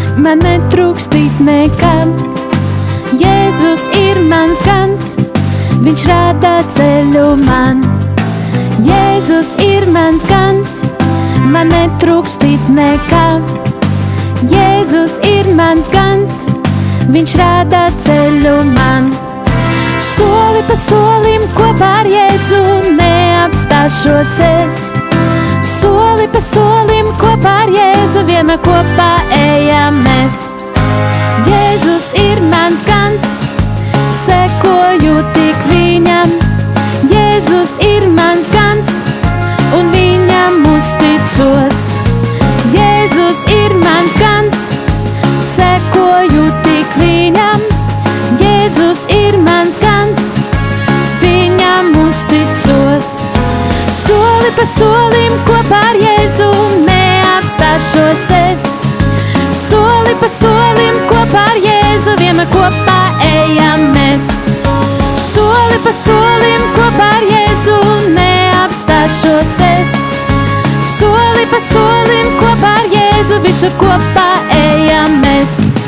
man netrūkstīt nekam. Jēzus ir mans gans, viņš rāda ceļu man. Jēzus ir mans gans, man netrūkstīt nekam. Jēzus ir mans gans, viņš rāda ceļu man. Soli pa solim kopā ar Jēzu neapstāšos es. Soli pa solim kopā ar Jēzu vienmēr kopā ejam mēs. Jēzus ir mans gans, sekoju tik viņam. Jēzus ir mans gans, un viņam uzticos. Jēzus ir mans gans, sekoju tik viņam. Jēzus ir mans gans, viņam uzticos. Soli pa solim kopā ar Jēzu neapstāšos es. Soli pa solim kopā ar Jēzu vienmēr kopā ejam mēs. Soli pa solim kopā ar Jēzu neapstāšos es. Soli pa solim kopā ar Jēzu visur kopā ejam mēs.